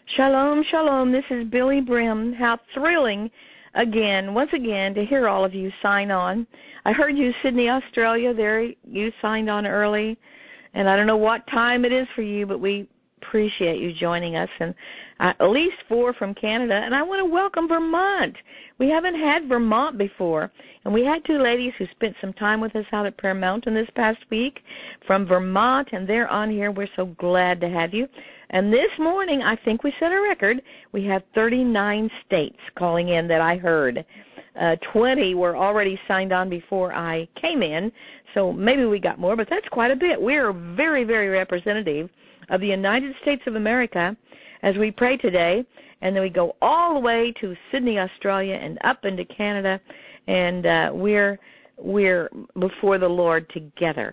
Shalom, shalom. This is Billy Brim. How thrilling, once again, to hear all of you sign on. I heard you, Sydney, Australia. There, you signed on early. And I don't know what time it is for you, but we appreciate you joining us. And at least 4 from Canada. And I want to welcome Vermont. We haven't had Vermont before. And we had 2 ladies who spent some time with us out at Prayer Mountain this past week from Vermont. And they're on here. We're so glad to have you. And this morning, I think we set a record. We have 39 states calling in that I heard. 20 were already signed on before I came in, so maybe we got more, but that's quite a bit. We're very, very representative of the United States of America as we pray today, and then we go all the way to Sydney, Australia, and up into Canada, and we're before the Lord together.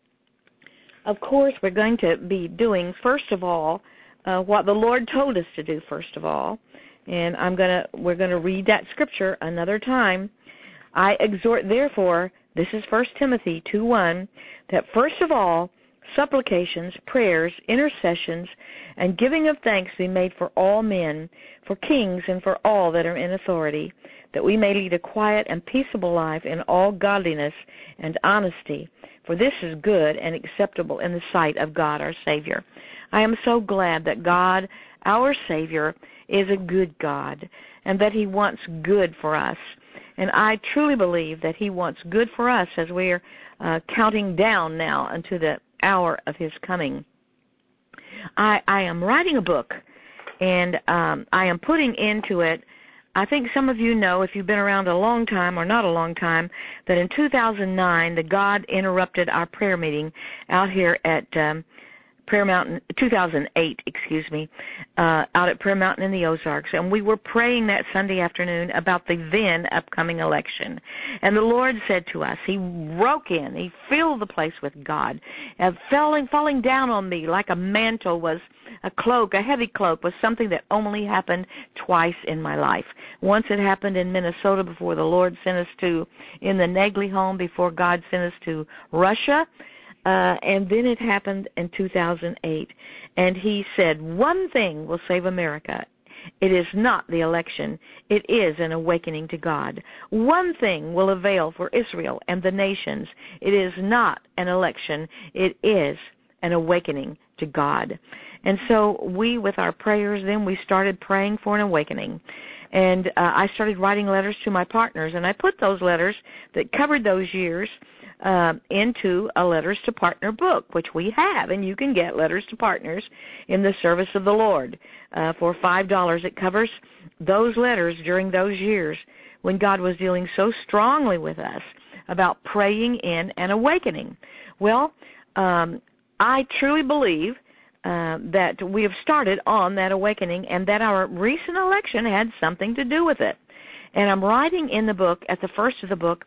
Of course, we're going to be doing, first of all, what the Lord told us to do, first of all. And we're going to read that scripture another time. I exhort, therefore, this is 1 Timothy 2:1, that first of all, supplications, prayers, intercessions, and giving of thanks be made for all men, for kings, and for all that are in authority, that we may lead a quiet and peaceable life in all godliness and honesty. For this is good and acceptable in the sight of God our Savior. I am so glad that God, our Savior, is a good God and that He wants good for us. And I truly believe that He wants good for us as we're counting down now unto the hour of His coming. I am writing a book, and I am putting into it, I think some of you know, if you've been around a long time or not a long time, that in 2009, the God interrupted our prayer meeting out here at Prayer Mountain, 2008, out at Prayer Mountain in the Ozarks, and we were praying that Sunday afternoon about the then upcoming election. And the Lord said to us, He broke in, He filled the place with God, and falling down on me like a mantle was a cloak, a heavy cloak, was something that only happened twice in my life. Once it happened in Minnesota before the Lord sent us in the Negley home before God sent us to Russia. And then it happened in 2008. And He said, one thing will save America. It is not the election. It is an awakening to God. One thing will avail for Israel and the nations. It is not an election. It is an awakening to God. And so we, with our prayers, then we started praying for an awakening. And I started writing letters to my partners. And I put those letters that covered those years into a Letters to Partner book, which we have, and you can get Letters to Partners in the Service of the Lord for $5. It covers those letters during those years when God was dealing so strongly with us about praying in an awakening. Well, I truly believe that we have started on that awakening and that our recent election had something to do with it. And I'm writing in the book, at the first of the book,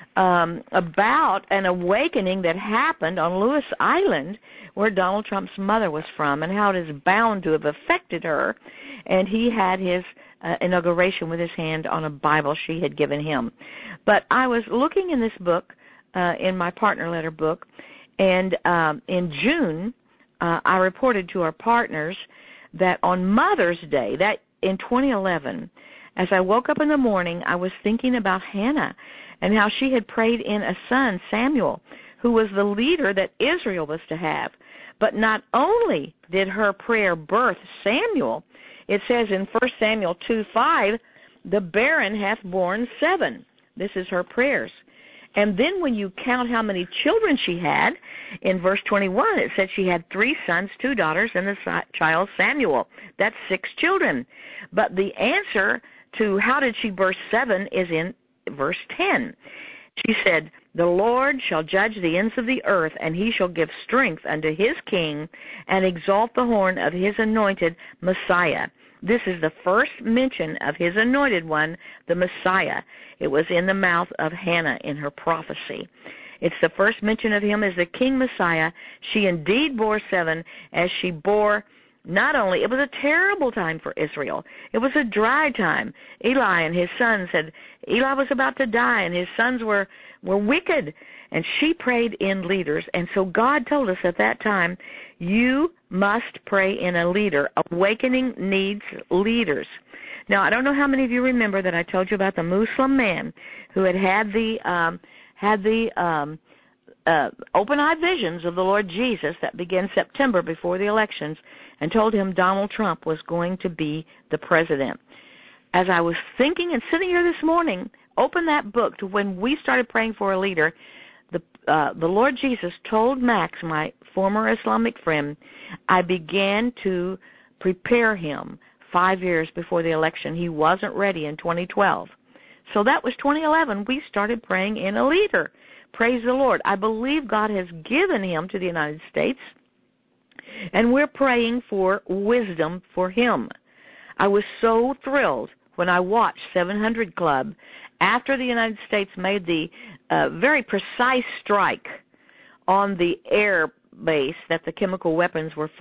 about an awakening that happened on Lewis Island, where Donald Trump's mother was from, and how it is bound to have affected her. And he had his inauguration with his hand on a Bible she had given him. But I was looking in this book, in my partner letter book, and in June, I reported to our partners that on Mother's Day, that in 2011, as I woke up in the morning, I was thinking about Hannah and how she had prayed in a son, Samuel, who was the leader that Israel was to have. But not only did her prayer birth Samuel, it says in 1 Samuel 2:5, the barren hath borne 7. This is her prayers. And then when you count how many children she had, in verse 21, it said she had 3 sons, 2 daughters, and the child Samuel. That's 6 children. But the answer to how did she birth 7 is in verse 10. She said, the Lord shall judge the ends of the earth, and He shall give strength unto His king, and exalt the horn of His anointed Messiah. This is the first mention of His anointed one, the Messiah. It was in the mouth of Hannah in her prophecy. It's the first mention of Him as the King Messiah. She indeed bore 7, as she bore not only, it was a terrible time for Israel. It was a dry time. Eli and his sons Eli was about to die, and his sons were wicked. and she prayed in leaders. And so God told us at that time, you must pray in a leader. Awakening needs leaders. Now, I don't know how many of you remember that I told you about the Muslim man who had the open-eyed visions of the Lord Jesus that began September before the elections, and told him Donald Trump was going to be the president. As I was thinking and sitting here this morning, open that book to when we started praying for a leader, the Lord Jesus told Max, my former Islamic friend, I began to prepare him 5 years before the election. He wasn't ready in 2012. So that was 2011. We started praying in a leader. Praise the Lord. I believe God has given him to the United States, and we're praying for wisdom for him. I was so thrilled when I watched 700 Club after the United States made the very precise strike on the air base that the chemical weapons were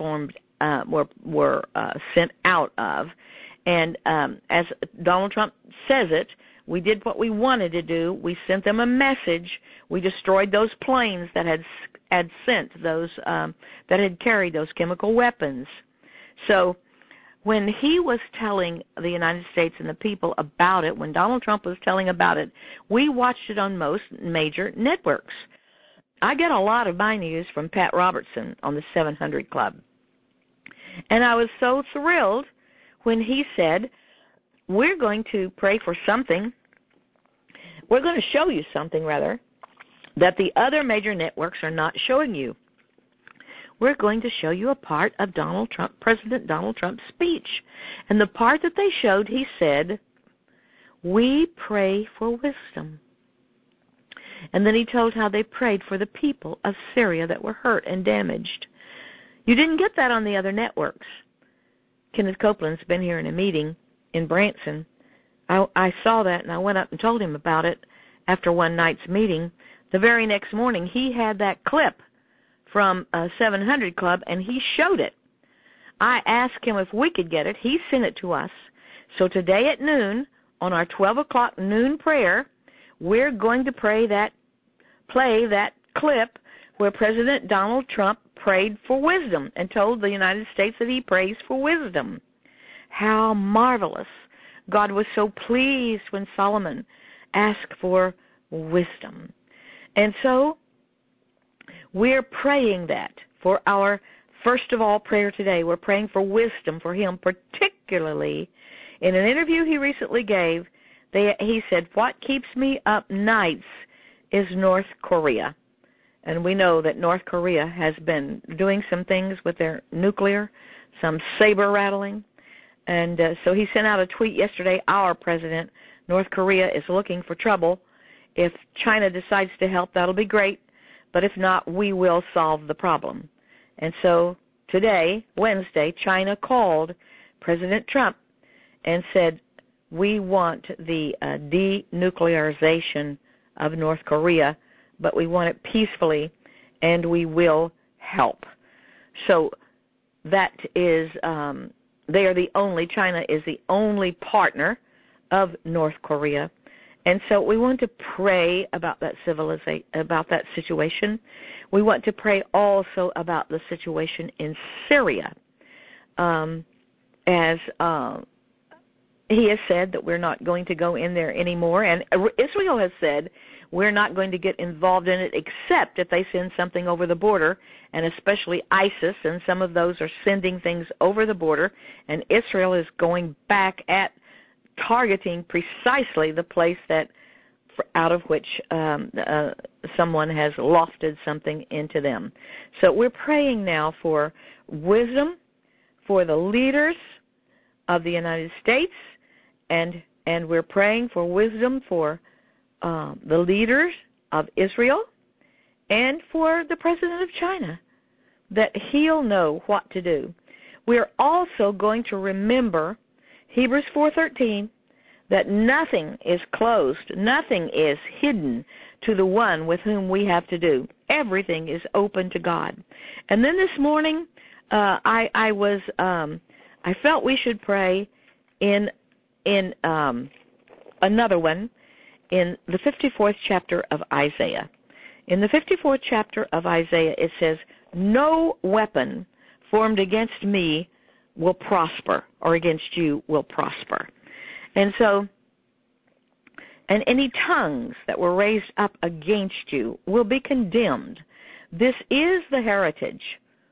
sent out of. And as Donald Trump says it, we did what we wanted to do. We sent them a message. We destroyed those planes that had sent those that had carried those chemical weapons. So when he was telling the United States and the people about it, when Donald Trump was telling about it, we watched it on most major networks. I get a lot of my news from Pat Robertson on the 700 Club. And I was so thrilled when he said, we're going to pray for something. We're going to show you something, rather, that the other major networks are not showing you. We're going to show you a part of President Donald Trump's speech. And the part that they showed, he said, we pray for wisdom. And then he told how they prayed for the people of Syria that were hurt and damaged. You didn't get that on the other networks. Kenneth Copeland's been here in a meeting in Branson. I saw that, and I went up and told him about it after one night's meeting. The very next morning, he had that clip from 700 Club, and he showed it. I asked him if we could get it. He sent it to us. So today at noon, on our 12 o'clock noon prayer, we're going to play that clip where President Donald Trump prayed for wisdom and told the United States that he prays for wisdom. How marvelous. God was so pleased when Solomon asked for wisdom. And so we're praying that for our first of all prayer today. We're praying for wisdom for him, particularly in an interview he recently gave. He said, what keeps me up nights is North Korea. And we know that North Korea has been doing some things with their nuclear, some saber rattling. And so he sent out a tweet yesterday, our president, North Korea is looking for trouble. If China decides to help, that'll be great. But if not, we will solve the problem. And so today, Wednesday, China called President Trump and said, we want the denuclearization of North Korea, but we want it peacefully, and we will help. So that is, China is the only partner of North Korea. And so we want to pray about that situation. We want to pray also about the situation in Syria. As he has said that we're not going to go in there anymore, and Israel has said we're not going to get involved in it except if they send something over the border, and especially ISIS, and some of those are sending things over the border, and Israel is going back at targeting precisely the place that out of which someone has lofted something into them. So we're praying now for wisdom for the leaders of the United States, and we're praying for wisdom for the leaders of Israel and for the president of China, that he'll know what to do. We're also going to remember Hebrews 4:13, that nothing is closed, nothing is hidden to the one with whom we have to do. Everything is open to God. And then this morning, I felt we should pray in another one, in the 54th chapter of Isaiah. In the 54th chapter of Isaiah, it says, no weapon formed against me will prosper, or against you will prosper. And so, and any tongues that were raised up against you will be condemned. This is the heritage.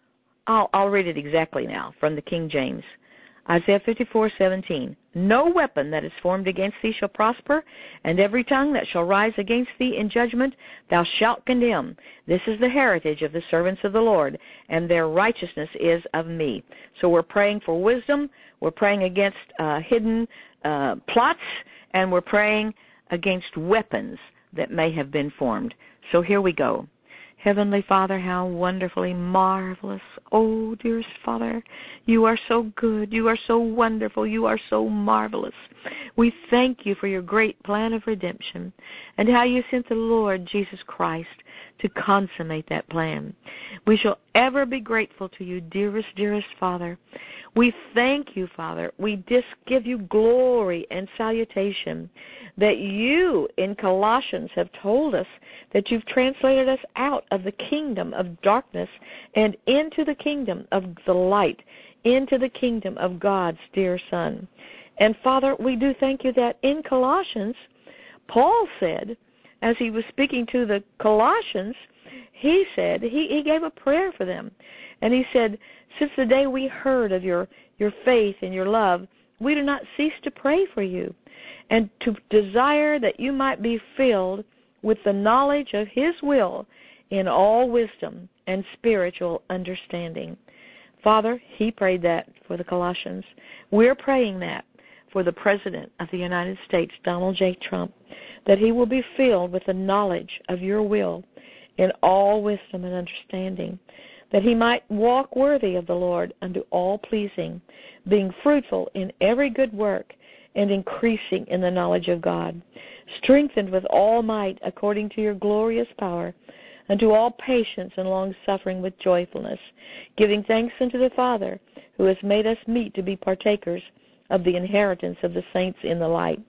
I'll read it exactly now from the King James. Isaiah 54:17. No weapon that is formed against thee shall prosper, and every tongue that shall rise against thee in judgment thou shalt condemn. This is the heritage of the servants of the Lord, and their righteousness is of me. So we're praying for wisdom, we're praying against hidden plots, and we're praying against weapons that may have been formed. So here we go. Heavenly Father, how wonderfully marvelous. Oh, dearest Father, you are so good. You are so wonderful. You are so marvelous. We thank you for your great plan of redemption and how you sent the Lord Jesus Christ to consummate that plan. We shall ever be grateful to you, dearest, dearest Father. We thank you, Father. We just give you glory and salutation that you in Colossians have told us that you've translated us out of the kingdom of darkness and into the kingdom of the light, into the kingdom of God's dear Son. And Father, we do thank you that in Colossians, Paul said, as he was speaking to the Colossians, he said, he gave a prayer for them. And he said, since the day we heard of your faith and your love, we do not cease to pray for you and to desire that you might be filled with the knowledge of his will in all wisdom and spiritual understanding. Father, he prayed that for the Colossians. We're praying that for the President of the United States, Donald J. Trump, that he will be filled with the knowledge of your will in all wisdom and understanding, that he might walk worthy of the Lord unto all pleasing, being fruitful in every good work and increasing in the knowledge of God, strengthened with all might according to your glorious power, unto all patience and long-suffering with joyfulness, giving thanks unto the Father, who has made us meet to be partakers of the inheritance of the saints in the light.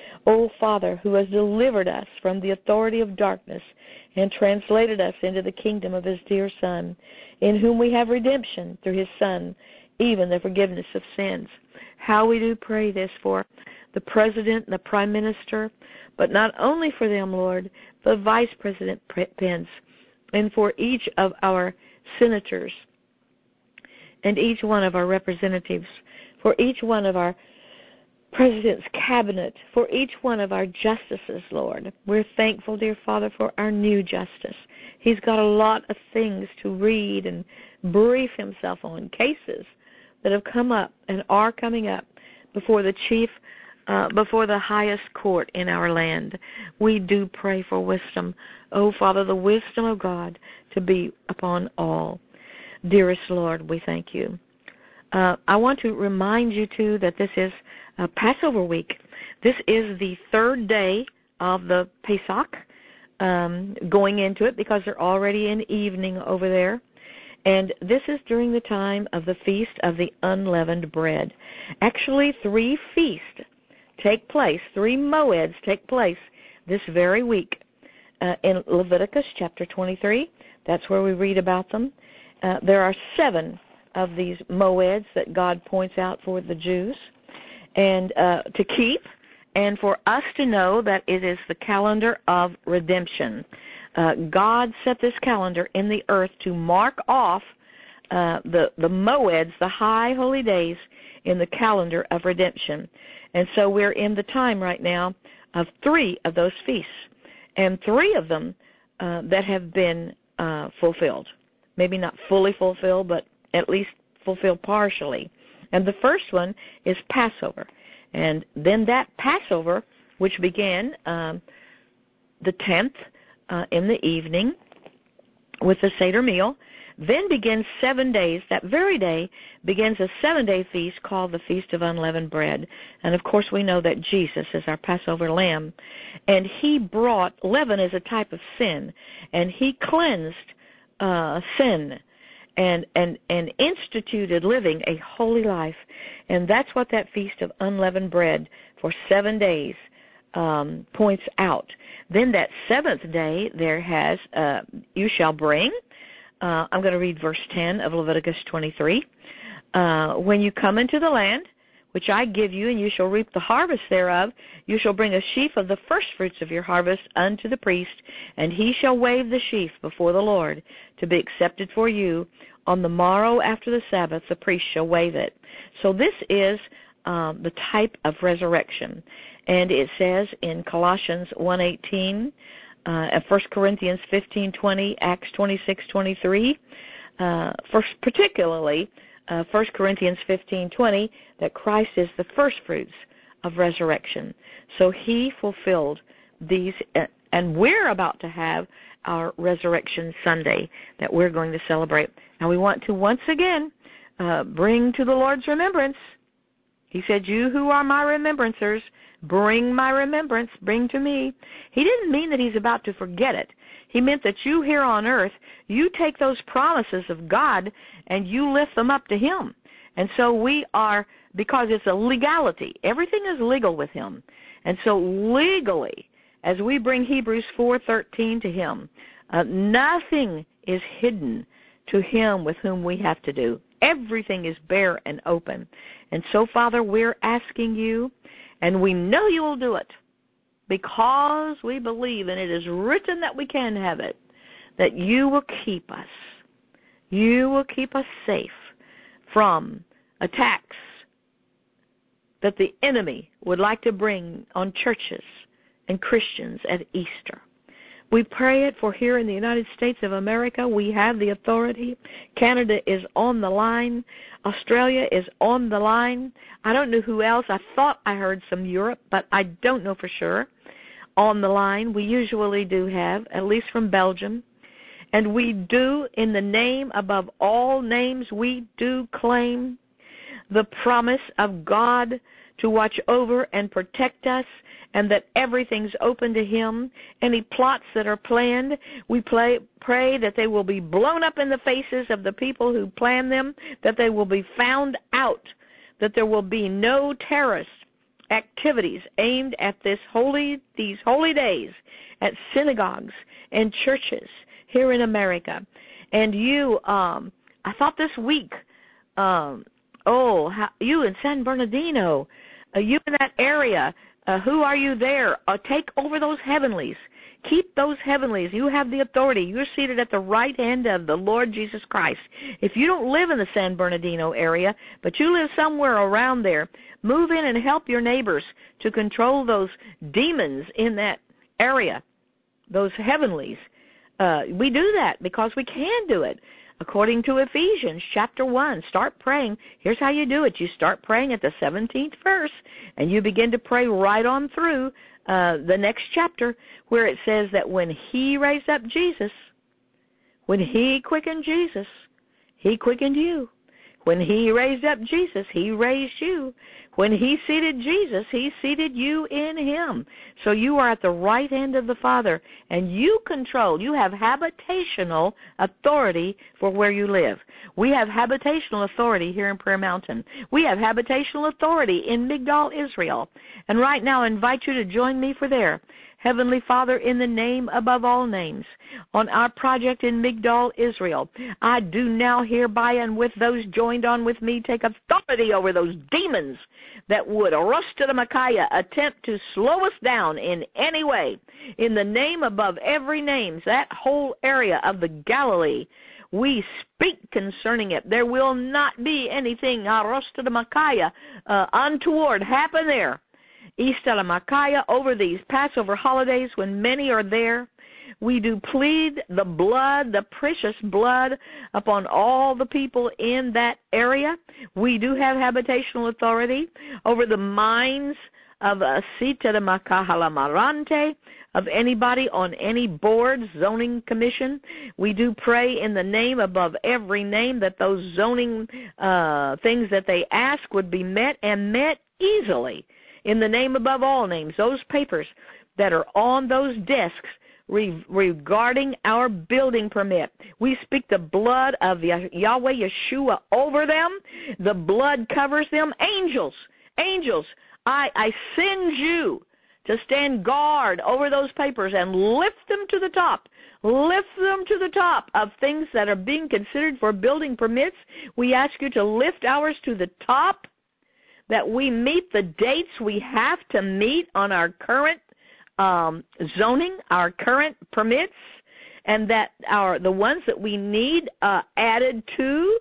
O Father, who has delivered us from the authority of darkness and translated us into the kingdom of his dear Son, in whom we have redemption through his Son, even the forgiveness of sins. How we do pray this for the President and the Prime Minister, but not only for them, Lord, but Vice President Pence, and for each of our senators and each one of our representatives, for each one of our President's cabinet, for each one of our justices, Lord. We're thankful, dear Father, for our new justice. He's got a lot of things to read and brief himself on, cases that have come up and are coming up before the before the highest court in our land. We do pray for wisdom. Oh, Father, the wisdom of God to be upon all. Dearest Lord, we thank you. I want to remind you, too, that this is Passover week. This is the third day of the Pesach, going into it because they're already in evening over there. And this is during the time of the Feast of the Unleavened Bread. Actually, 3 feasts take place, 3 moeds take place this very week. In Leviticus chapter 23, that's where we read about them. There are 7 of these moeds that God points out for the Jews and to keep, and for us to know that it is the calendar of redemption. God set this calendar in the earth to mark off the moeds, the high holy days in the calendar of redemption. And so we're in the time right now of 3 of those feasts, and 3 of them that have been fulfilled. Maybe not fully fulfilled, but at least fulfilled partially. And the first one is Passover. And then that Passover, which began the 10th in the evening with the Seder meal, then begins 7 days. That very day begins a 7-day feast called the Feast of Unleavened Bread. And, of course, we know that Jesus is our Passover lamb. And he brought, leaven is a type of sin, and he cleansed sin and instituted living a holy life. And that's what that Feast of Unleavened Bread for 7 days points out. Then that seventh day there has, you shall bring, I'm going to read verse 10 of Leviticus 23. When you come into the land, which I give you, and you shall reap the harvest thereof, you shall bring a sheaf of the firstfruits of your harvest unto the priest, and he shall wave the sheaf before the Lord to be accepted for you. On the morrow after the Sabbath, the priest shall wave it. So this is the type of resurrection. And it says in Colossians 1:18, 1 Corinthians 15:20, Acts 26:23, particularly 1 Corinthians 15:20, that Christ is the firstfruits of resurrection. So he fulfilled these, and we're about to have our Resurrection Sunday that we're going to celebrate. Now we want to once again bring to the Lord's remembrance. He said, you who are my remembrancers, bring my remembrance, bring to me. He didn't mean that he's about to forget it. He meant that you here on earth, you take those promises of God and you lift them up to him. And so we are, because it's a legality. Everything is legal with him. And so legally, as we bring Hebrews 4:13 to him, nothing is hidden to him with whom we have to do. Everything is bare and open. And so, Father, we're asking you, and we know you will do it, because we believe, and it is written that we can have it, that you will keep us. You will keep us safe from attacks that the enemy would like to bring on churches and Christians at Easter. We pray it for here in the United States of America. We have the authority. Canada is on the line. Australia is on the line. I don't know who else. I thought I heard some Europe, but I don't know for sure. On the line, we usually do have, at least from Belgium. And we do, in the name above all names, we do claim the promise of God to watch over and protect us, and that everything's open to him. Any plots that are planned, we pray that they will be blown up in the faces of the people who plan them, that they will be found out, that there will be no terrorist activities aimed at these holy days, at synagogues and churches here in America. And you, I thought this week, you in San Bernardino, you in that area, who are you there? Take over those heavenlies. Keep those heavenlies. You have the authority. You're seated at the right hand of the Lord Jesus Christ. If you don't live in the San Bernardino area, but you live somewhere around there, move in and help your neighbors to control those demons in that area, those heavenlies. We do that because we can do it. According to Ephesians chapter 1, start praying. Here's how you do it. You start praying at the 17th verse, and you begin to pray right on through the next chapter, where it says that when he raised up Jesus, when he quickened Jesus, he quickened you. When he raised up Jesus, he raised you. When he seated Jesus, he seated you in him. So you are at the right hand of the Father, and you have habitational authority for where you live. We have habitational authority here in Prayer Mountain. We have habitational authority in Migdal, Israel. And right now I invite you to join me for there. Heavenly Father, in the name above all names, on our project in Migdal, Israel, I do now hereby and with those joined on with me take authority over those demons that would, Makaya, attempt to slow us down in any way. In the name above every name, that whole area of the Galilee, we speak concerning it. There will not be anything, Makaya, untoward happen there. Makaya, over these Passover holidays when many are there, we do plead the blood, the precious blood, upon all the people in that area. We do have habitational authority over the minds of Marante, of anybody on any board, zoning commission. We do pray in the name above every name that those zoning things that they ask would be met, and met easily. In the name above all names, those papers that are on those desks regarding our building permit, we speak the blood of Yahweh Yeshua over them. The blood covers them. Angels, I send you to stand guard over those papers and lift them to the top. Lift them to the top of things that are being considered for building permits. We ask you to lift ours to the top, that we meet the dates we have to meet on our current zoning, our current permits, and that the ones that we need added to,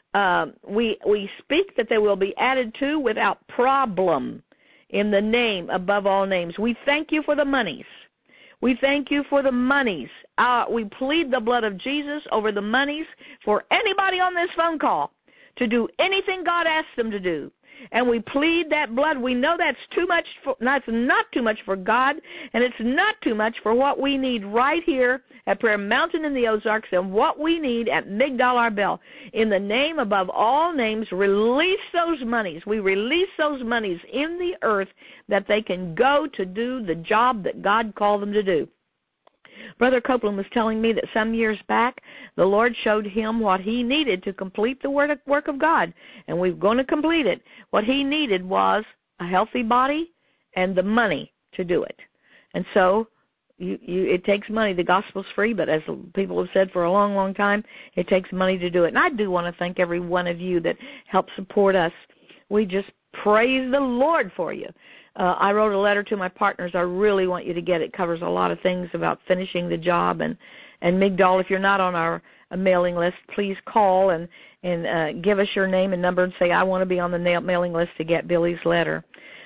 we speak that they will be added to without problem in the name above all names. We thank you for the monies. We thank you for the monies. We plead the blood of Jesus over the monies for anybody on this phone call to do anything God asks them to do. And we plead that blood. We know that's too much. That's not too much for God, and it's not too much for what we need right here at Prayer Mountain in the Ozarks and what we need at Migdal Arbel. In the name above all names, release those monies. We release those monies in the earth that they can go to do the job that God called them to do. Brother Copeland was telling me that some years back, the Lord showed him what he needed to complete the work of God, and we're going to complete it. What he needed was a healthy body and the money to do it. And so it takes money. The gospel's free, but as people have said for a long, long time, it takes money to do it. And I do want to thank every one of you that helped support us. We just praise the Lord for you. I wrote a letter to my partners. I really want you to get it. It covers a lot of things about finishing the job. And Migdal, if you're not on our mailing list, please call and give us your name and number and say, I want to be on the mailing list to get Billy's letter.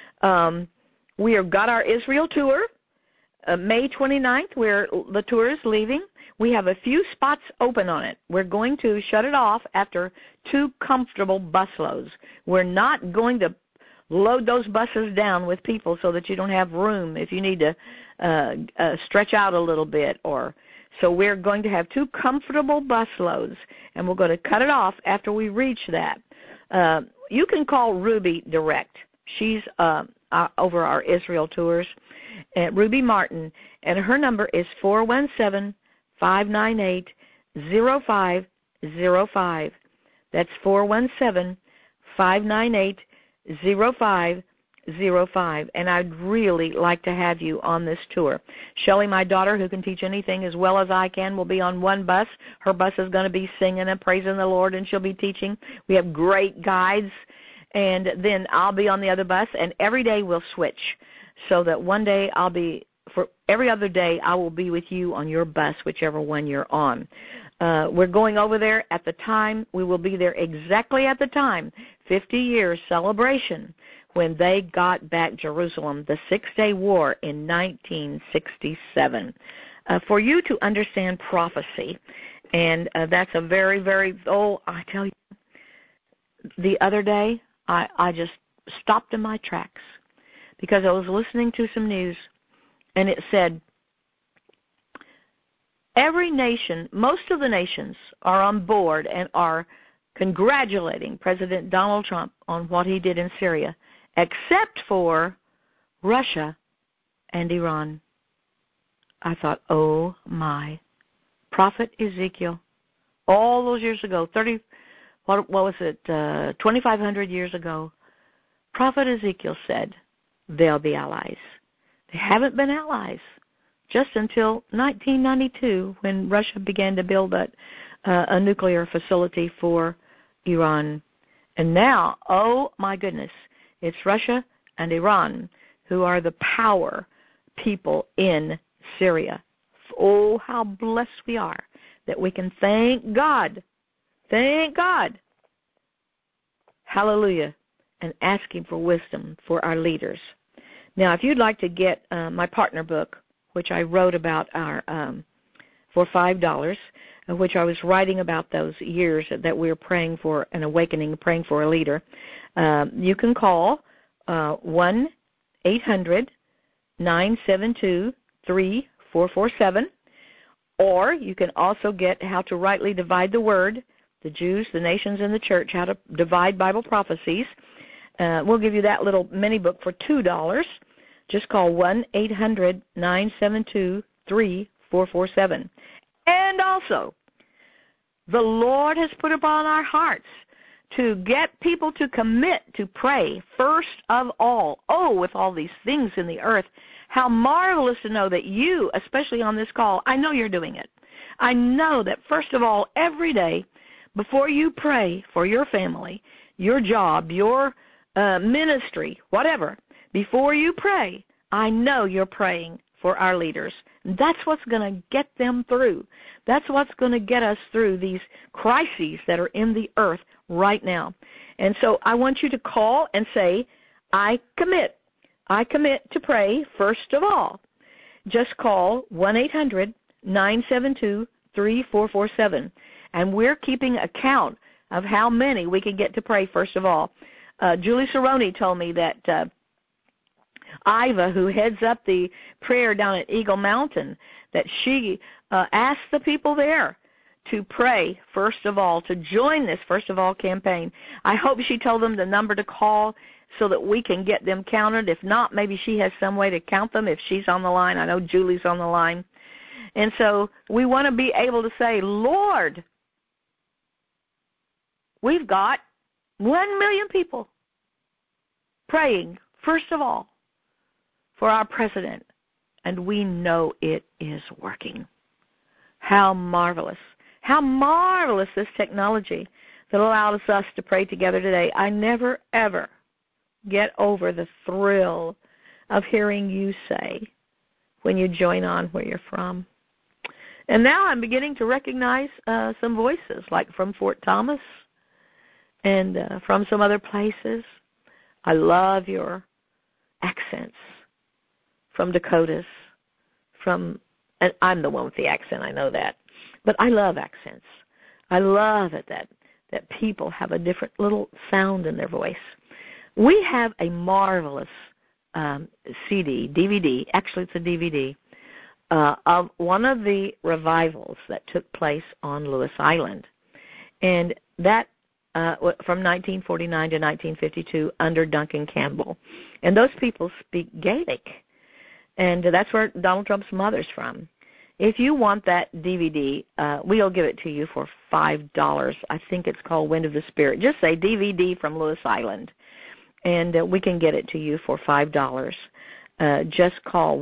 We have got our Israel tour, May 29th, where the tour is leaving. We have a few spots open on it. We're going to shut it off after 2 comfortable busloads. We're not going to load those buses down with people so that you don't have room if you need to stretch out a little bit. So we're going to have 2 comfortable busloads, and we're going to cut it off after we reach that. You can call Ruby direct. She's over our Israel tours, Ruby Martin, and her number is 417-598-0505. That's 417-598-0505. And I'd really like to have you on this tour. Shelley, my daughter, who can teach anything as well as I can, will be on one bus. Her bus is going to be singing and praising the Lord, and she'll be teaching. We have great guides. And then I'll be on the other bus, and every day we'll switch so that one day for every other day I will be with you on your bus, whichever one you're on. We're going over there at the time. We will be there exactly at the time, 50 years celebration, when they got back Jerusalem, the 6-Day War in 1967. For you to understand prophecy, and that's a very, very, I tell you, the other day I just stopped in my tracks because I was listening to some news, and it said, every nation, most of the nations are on board and are congratulating President Donald Trump on what he did in Syria, except for Russia and Iran. I thought, oh my. Prophet Ezekiel, all those years ago, 2,500 years ago, Prophet Ezekiel said they'll be allies. They haven't been allies just until 1992 when Russia began to build a nuclear facility for Iran. And now, oh my goodness, it's Russia and Iran who are the power people in Syria. Oh, how blessed we are that we can thank God. Thank God. Hallelujah. And ask Him for wisdom for our leaders. Now, if you'd like to get my partner book, which I wrote about for $5, which I was writing about those years that we were praying for an awakening, praying for a leader, you can call 1-800-972-3447, or you can also get How to Rightly Divide the Word, the Jews, the Nations, and the Church, How to Divide Bible Prophecies. We'll give you that little mini book for $2. Just call 1-800-972-3447. And also, the Lord has put upon our hearts to get people to commit to pray first of all. Oh, with all these things in the earth, how marvelous to know that you, especially on this call, I know you're doing it. I know that first of all, every day, before you pray for your family, your job, your ministry, whatever, before you pray, I know you're praying for our leaders. That's what's going to get them through. That's what's going to get us through these crises that are in the earth right now. And so I want you to call and say, I commit. I commit to pray first of all. Just call 1-800-972-3447. And we're keeping account of how many we can get to pray first of all. Julie Cerrone told me that Iva, who heads up the prayer down at Eagle Mountain, that she asked the people there to pray first of all, to join this first of all campaign. I hope she told them the number to call so that we can get them counted. If not, maybe she has some way to count them if she's on the line. I know Julie's on the line. And so we want to be able to say, Lord, we've got 1 million people praying, first of all, for our president, and we know it is working. How marvelous this technology that allows us to pray together today. I never, ever get over the thrill of hearing you say when you join on where you're from. And now I'm beginning to recognize some voices, like from Fort Thomas and from some other places. I love your accents from Dakotas, and I'm the one with the accent, I know that. But I love accents. I love it that people have a different little sound in their voice. We have a marvelous DVD, actually it's a DVD, of one of the revivals that took place on Lewis Island. And that from 1949 to 1952 under Duncan Campbell. And those people speak Gaelic. And that's where Donald Trump's mother's from. If you want that DVD, we'll give it to you for $5. I think it's called Wind of the Spirit. Just say DVD from Lewis Island, and we can get it to you for $5. Just call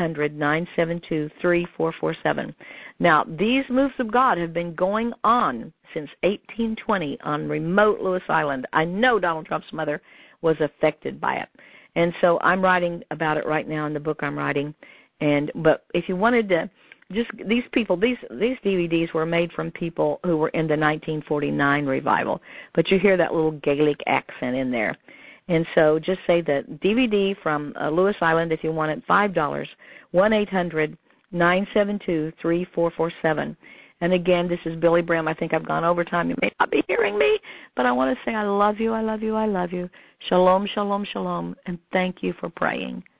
1-800-972-3447. Now, these moves of God have been going on since 1820 on remote Lewis Island. I know Donald Trump's mother was affected by it. And so I'm writing about it right now in the book I'm writing. But if you wanted to, just these people, these DVDs were made from people who were in the 1949 revival. But you hear that little Gaelic accent in there. And so just say the DVD from Lewis Island if you want it, $5, 1-800-972-3447. And again, this is Billy Brim. I think I've gone over time. You may not be hearing me, but I want to say I love you, I love you, I love you. Shalom, shalom, shalom, and thank you for praying.